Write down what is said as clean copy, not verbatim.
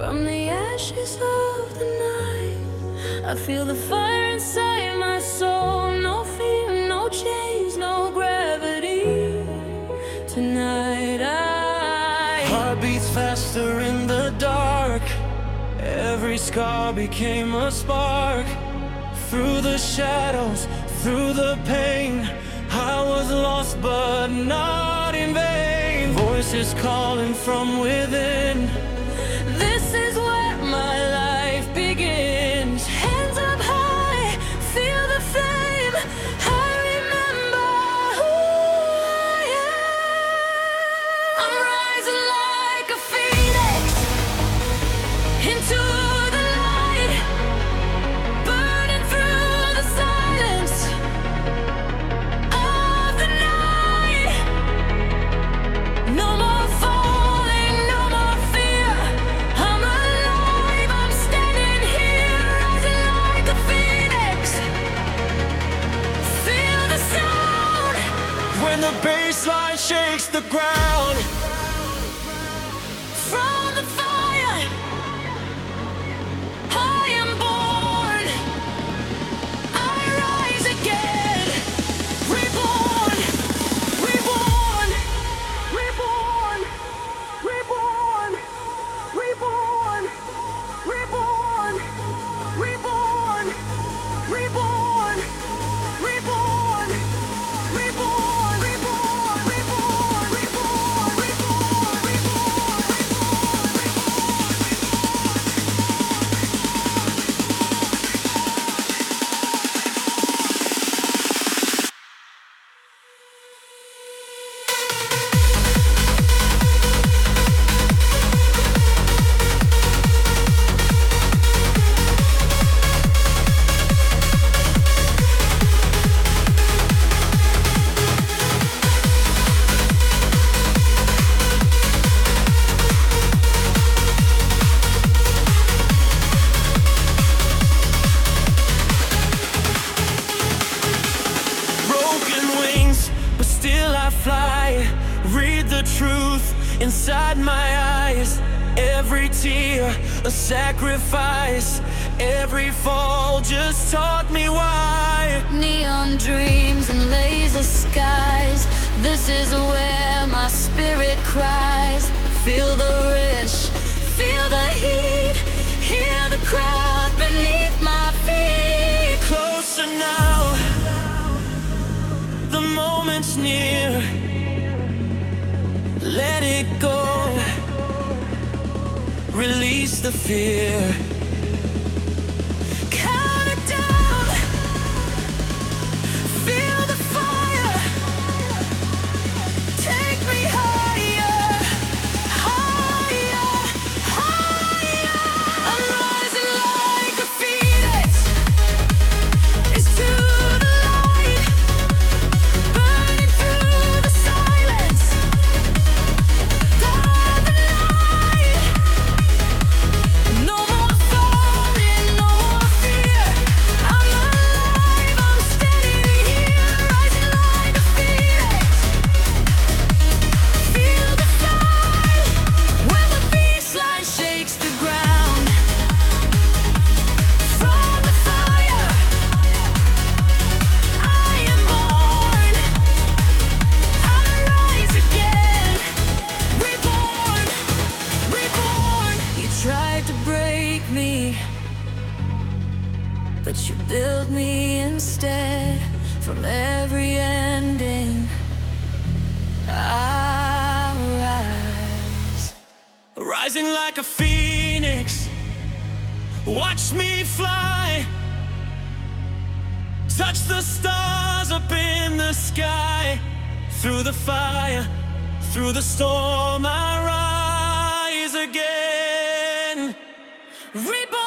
From the ashes of the night, I feel the fire inside my soul. No fear, no chains, no gravity. Tonight Heart beats faster in the dark. Every scar became a spark. Through the shadows, through the pain, I was lost but not in vain. Voices calling from within. This is where my life begins. Hands up high, feel the flame. I remember who I am. I'm rising like a phoenix into the light, burning through the silence of the night. No more falling, no more fear. I'm alive, I'm standing here, rising like a phoenix. Feel the sound. When the bass line shakes the ground. From the fire, I am born. I rise again, reborn, reborn, reborn, reborn, reborn, reborn, reborn, reborn, reborn, reborn, reborn, reborn, reborn, Broken wings, but still I fly. Read the truth inside my eyes. Every tear, a sacrifice. Every fall just taught me why. neon dreams and laser skies. This is where my spirit cries. Feel the rush, feel the heat. Hear the crowd beneath my feet. Closer now, the moment's near. Let it go, release the fear. Count it down. Feel the fire. Take me higher, higher, higher. I'm rising like a phoenix. It's to the light, burning through the silence of the night. No more falling, no more fear. I'm alive, I'm standing here, rising like a phoenix. Feel the fire when the baseline shakes the ground. From the fire, I am born. I rise again, reborn, reborn. You tried to break me, but you built me instead. From every ending, I rise. Rising like a phoenix, watch me fly. Touch the stars up in the sky. Through the fire, through the storm, I rise again. Reborn.